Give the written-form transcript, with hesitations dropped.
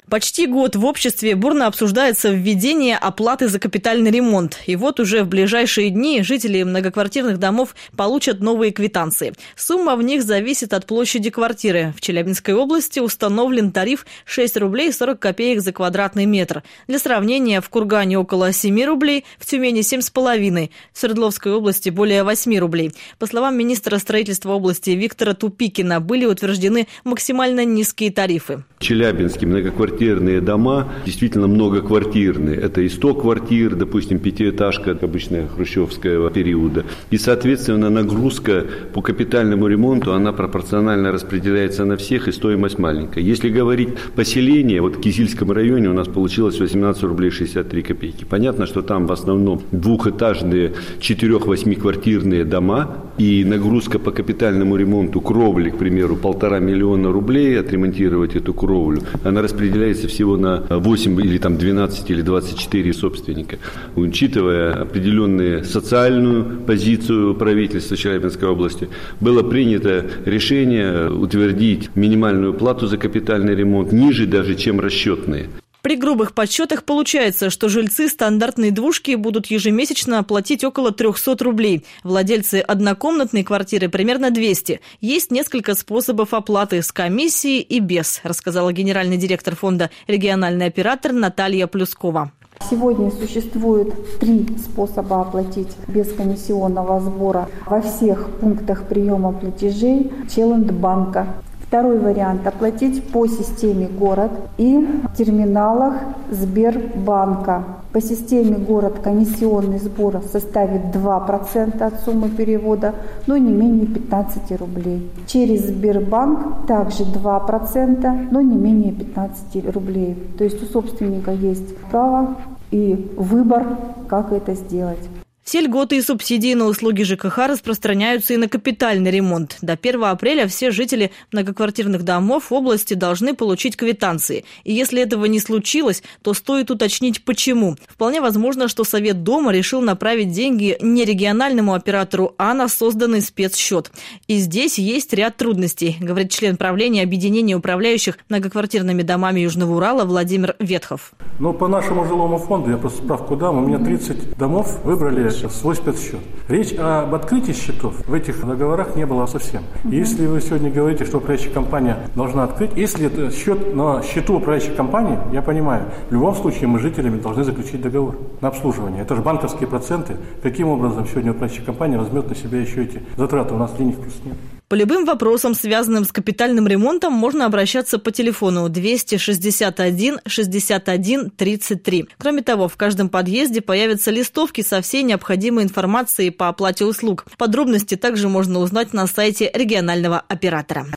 Почти год в обществе бурно обсуждается введение оплаты за капитальный ремонт. И вот уже в ближайшие дни жители многоквартирных домов получат новые квитанции. Сумма в них зависит от площади квартиры. В Челябинской области установлен тариф 6 рублей 40 копеек за квадратный метр. Для сравнения, в Кургане около 7 рублей, в Тюмени 7,5, в Свердловской области более 8 рублей. По словам министра строительства области Виктора Тупикина, были утверждены максимально низкие тарифы. Челябинские многоквартирные дома действительно многоквартирные. Это и 100 квартир, допустим, пятиэтажка, обычная хрущевского периода. И, соответственно, нагрузка по капитальному ремонту, она пропорционально распределяется на всех, и стоимость маленькая. Если говорить поселение, вот в Кизильском районе у нас получилось 18 рублей 63 копейки. Понятно, что там в основном двухэтажные 4-8-квартирные дома, и нагрузка по капитальному ремонту кровли, к примеру, 1,5 миллиона рублей отремонтировать эту кровлю, она распределяется всего на 8 или там 12 или 24 собственника. Учитывая определенную социальную позицию правительства Челябинской области, было принято решение утвердить минимальную плату за капитальный ремонт ниже даже, чем расчетные. При грубых подсчетах получается, что жильцы стандартной двушки будут ежемесячно платить около 300 рублей. Владельцы однокомнатной квартиры примерно 200. Есть несколько способов оплаты с комиссией и без, рассказала генеральный директор фонда «Региональный оператор» Наталья Плюскова. Сегодня существует 3 способа оплатить без комиссионного сбора во всех пунктах приема платежей Челэндбанка. Второй вариант – оплатить по системе «Город» и в терминалах Сбербанка. По системе «Город» комиссионный сбор составит 2% от суммы перевода, но не менее 15 рублей. Через Сбербанк также 2%, но не менее 15 рублей. То есть у собственника есть право и выбор, как это сделать. Все льготы и субсидии на услуги ЖКХ распространяются и на капитальный ремонт. До 1 апреля все жители многоквартирных домов в области должны получить квитанции. И если этого не случилось, то стоит уточнить, почему. Вполне возможно, что Совет дома решил направить деньги не региональному оператору, а на созданный спецсчет. И здесь есть ряд трудностей, говорит член правления объединения управляющих многоквартирными домами Южного Урала Владимир Ветхов. Но по нашему жилому фонду, я просто справку дам, у меня 30 домов выбрали свой спецсчет. Речь об открытии счетов в этих договорах не было совсем. Если вы сегодня говорите, что управляющая компания должна открыть, если это счет на счету управляющей компании, я понимаю, в любом случае мы с жителями должны заключить договор на обслуживание. Это же банковские проценты. Каким образом сегодня управляющая компания возьмет на себя еще эти затраты? У нас денег просто нет. По любым вопросам, связанным с капитальным ремонтом, можно обращаться по телефону 261 61 33. Кроме того, в каждом подъезде появятся листовки со всей необходимой информацией по оплате услуг. Подробности также можно узнать на сайте регионального оператора.